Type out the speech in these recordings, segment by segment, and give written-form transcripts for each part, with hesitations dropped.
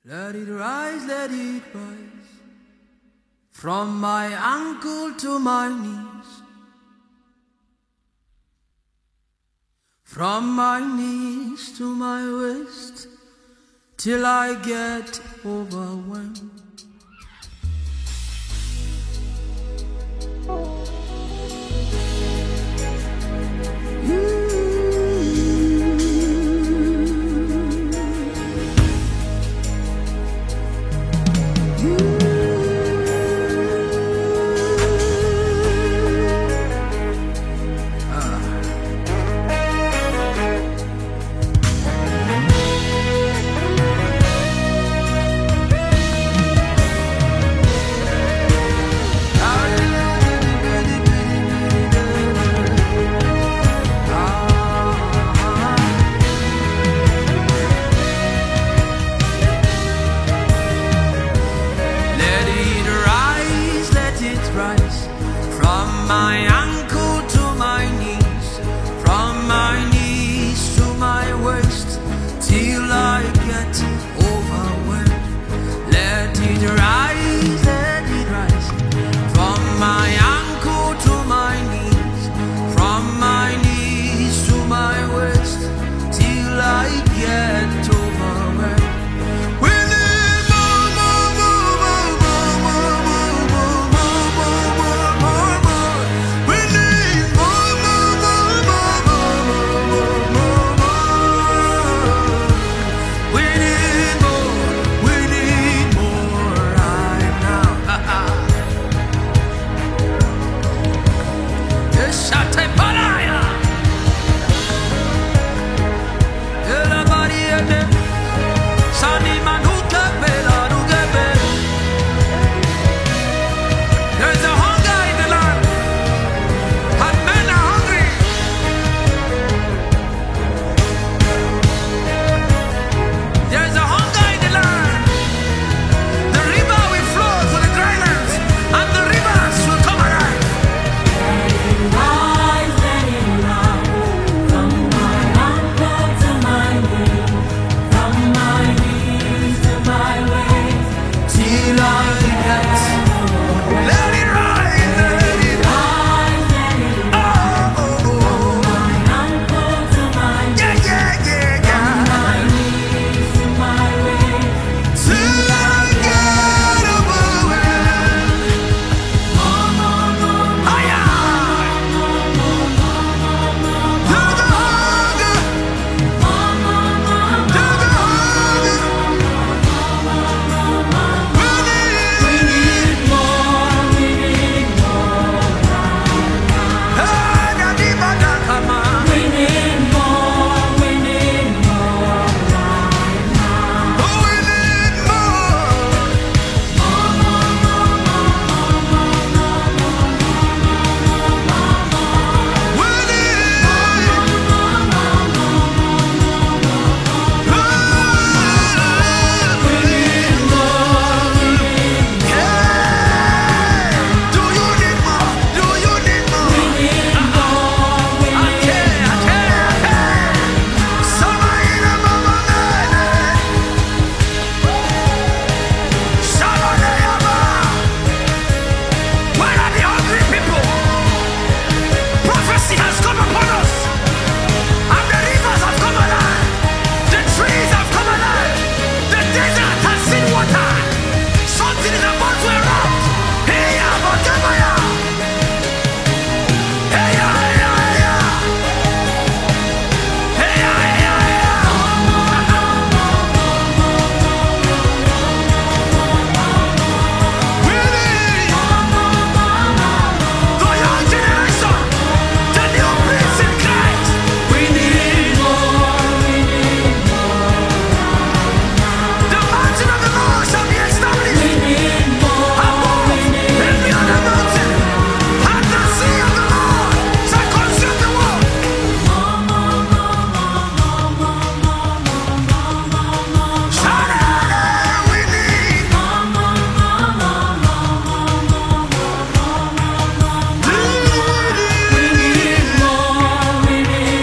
Let it rise, from my ankle to my knees, from my knees to my waist, till I get overwhelmed. From my ankle to my knees, from my knees to my waist, till I get overwhelmed. Let it rise, from my ankle to my knees, from my knees to my waist, till I get overwhelmed.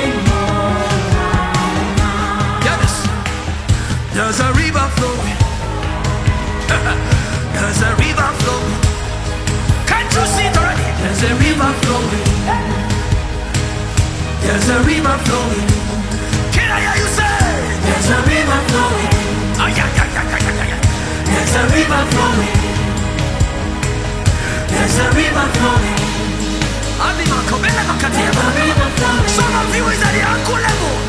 There's a river flowing There's a river flowing. Can't you see it already? There's a river flowing. There's a river flowing. Can I hear you say? There's a river flowing. Oh yeah, yeah, yeah, yeah, yeah, yeah. There's a river flowing. There's a river flowing. Some of you is at the ankle level.